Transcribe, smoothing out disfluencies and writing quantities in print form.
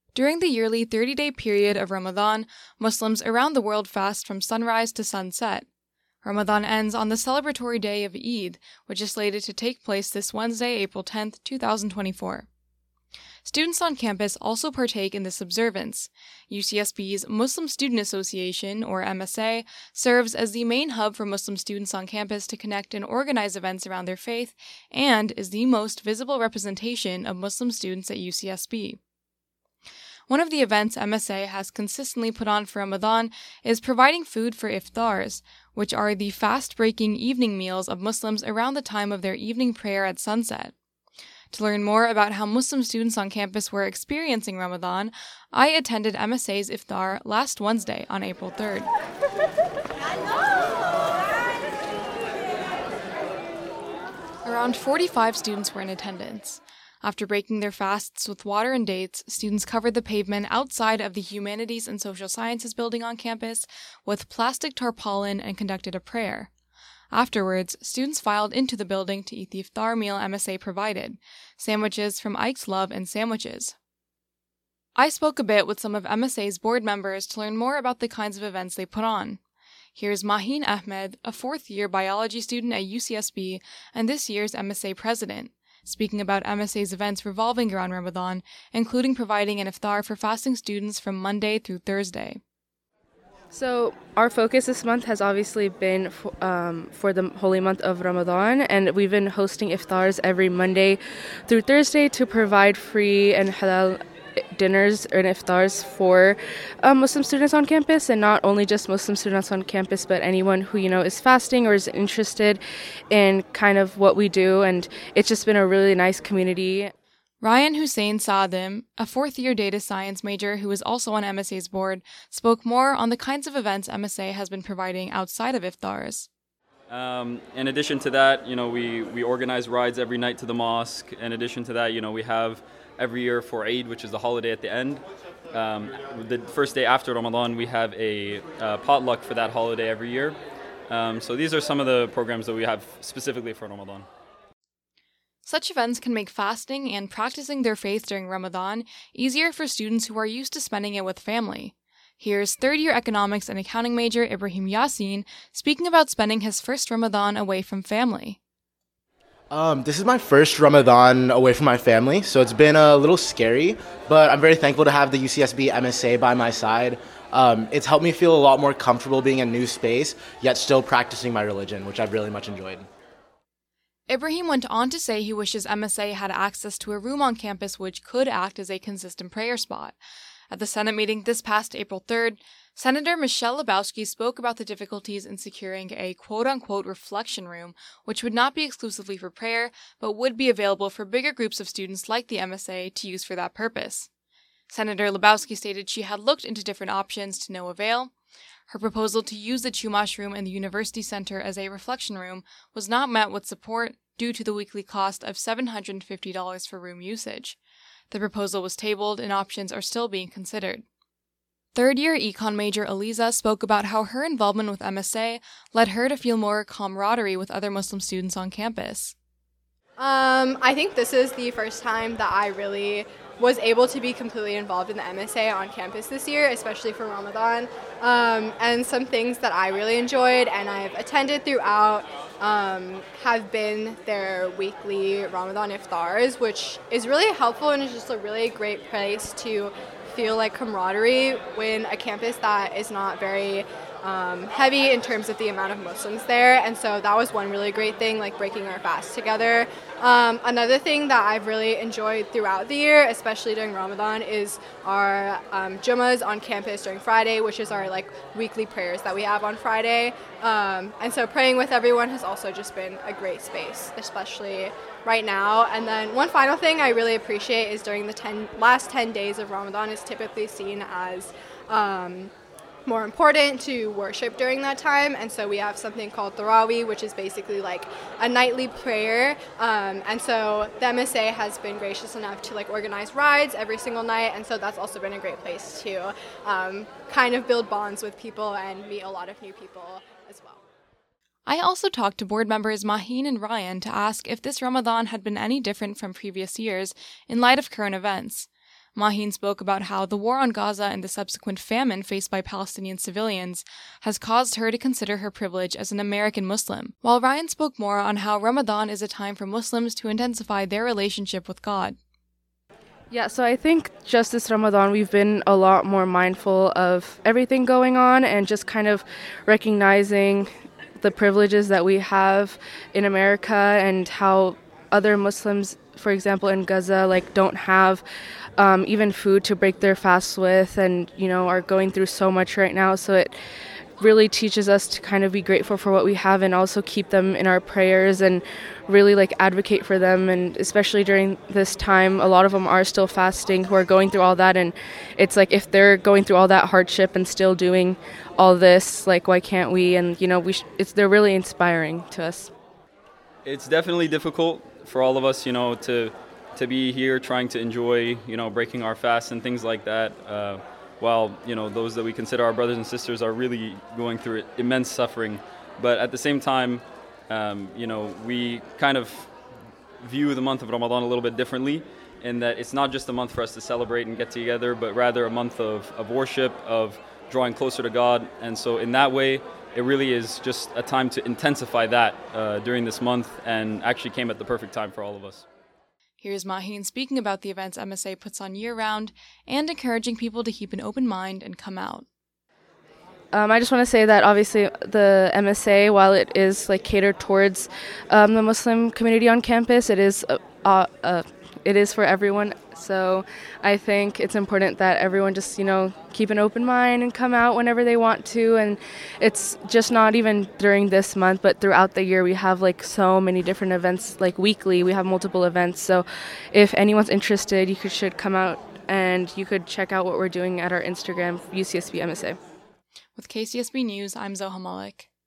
During the yearly 30-day period of Ramadan, Muslims around the world fast from sunrise to sunset. Ramadan ends on the celebratory day of Eid, which is slated to take place this Wednesday, April 10, 2024. Students on campus also partake in this observance. UCSB's Muslim Student Association, or MSA, serves as the main hub for Muslim students on campus to connect and organize events around their faith, and is the most visible representation of Muslim students at UCSB. One of the events MSA has consistently put on for Ramadan is providing food for iftars, which are the fast-breaking evening meals of Muslims around the time of their evening prayer at sunset. To learn more about how Muslim students on campus were experiencing Ramadan, I attended MSA's iftar last Wednesday on April 3rd. Around 45 students were in attendance. After breaking their fasts with water and dates, students covered the pavement outside of the Humanities and Social Sciences building on campus with plastic tarpaulin and conducted a prayer. Afterwards, students filed into the building to eat the iftar meal MSA provided, sandwiches from Ike's Love and Sandwiches. I spoke a bit with some of MSA's board members to learn more about the kinds of events they put on. Here's Mahin Ahmed, a fourth-year biology student at UCSB and this year's MSA president, speaking about MSA's events revolving around Ramadan, including providing an iftar for fasting students from Monday through Thursday. So our focus this month has obviously been for the holy month of Ramadan, and we've been hosting iftars every Monday through Thursday to provide free and halal dinners and iftars for Muslim students on campus, and not only just Muslim students on campus, but anyone who is fasting or is interested in kind of what we do, and it's just been a really nice community. Ryan Hussein Saadim, a fourth-year data science major who is also on MSA's board, spoke more on the kinds of events MSA has been providing outside of iftars. In addition to that, we organize rides every night to the mosque. In addition to that, we have every year for Eid, which is the holiday at the end. The first day after Ramadan, we have a potluck for that holiday every year. So these are some of the programs that we have specifically for Ramadan. Such events can make fasting and practicing their faith during Ramadan easier for students who are used to spending it with family. Here's third-year economics and accounting major Ibrahim Yassin speaking about spending his first Ramadan away from family. This is my first Ramadan away from my family, so it's been a little scary, but I'm very thankful to have the UCSB MSA by my side. It's helped me feel a lot more comfortable being in a new space, yet still practicing my religion, which I've really much enjoyed. Ibrahim went on to say he wishes MSA had access to a room on campus which could act as a consistent prayer spot. At the Senate meeting this past April 3rd, Senator Michelle Lebowski spoke about the difficulties in securing a quote-unquote reflection room, which would not be exclusively for prayer, but would be available for bigger groups of students like the MSA to use for that purpose. Senator Lebowski stated she had looked into different options to no avail. Her proposal to use the Chumash room in the University Center as a reflection room was not met with support due to the weekly cost of $750 for room usage. The proposal was tabled and options are still being considered. Third-year econ major Aliza spoke about how her involvement with MSA led her to feel more camaraderie with other Muslim students on campus. I think this is the first time that I really was able to be completely involved in the MSA on campus this year, especially for Ramadan. And some things that I really enjoyed and I've attended throughout have been their weekly Ramadan iftars, which is really helpful and is just a really great place to feel like camaraderie when a campus that is not very heavy in terms of the amount of Muslims there, and so that was one really great thing, like breaking our fast together. Another thing that I've really enjoyed throughout the year, especially during Ramadan, is our Jummahs on campus during Friday, which is our weekly prayers that we have on Friday. And so praying with everyone has also just been a great space, especially right now. And then one final thing I really appreciate is during the last 10 days of Ramadan is typically seen as more important to worship during that time, and so we have something called Tarawih, which is basically like a nightly prayer, and so the MSA has been gracious enough to organize rides every single night, and so that's also been a great place to kind of build bonds with people and meet a lot of new people as well. I also talked to board members Mahin and Ryan to ask if this Ramadan had been any different from previous years in light of current events. Maheen spoke about how the war on Gaza and the subsequent famine faced by Palestinian civilians has caused her to consider her privilege as an American Muslim, while Ryan spoke more on how Ramadan is a time for Muslims to intensify their relationship with God. Yeah, so I think just this Ramadan, we've been a lot more mindful of everything going on and just kind of recognizing the privileges that we have in America and how other Muslims, for example, in Gaza, don't have even food to break their fasts with and, are going through so much right now. So it really teaches us to kind of be grateful for what we have and also keep them in our prayers and really advocate for them. And especially during this time, a lot of them are still fasting who are going through all that. And it's if they're going through all that hardship and still doing all this, why can't we? And, they're really inspiring to us. It's definitely difficult for all of us, to be here trying to enjoy, breaking our fasts and things like that. While, those that we consider our brothers and sisters are really going through immense suffering. But at the same time, we kind of view the month of Ramadan a little bit differently in that it's not just a month for us to celebrate and get together, but rather a month of worship, of drawing closer to God. And so in that way, it really is just a time to intensify that during this month, and actually came at the perfect time for all of us. Here's Maheen speaking about the events MSA puts on year-round and encouraging people to keep an open mind and come out. I just want to say that obviously the MSA, while it is catered towards the Muslim community on campus, it is for everyone. So I think it's important that everyone just, keep an open mind and come out whenever they want to. And it's just not even during this month, but throughout the year we have so many different events, weekly. We have multiple events. So if anyone's interested, you should come out and you could check out what we're doing at our Instagram, UCSB MSA. With KCSB News, I'm Zoha Malik.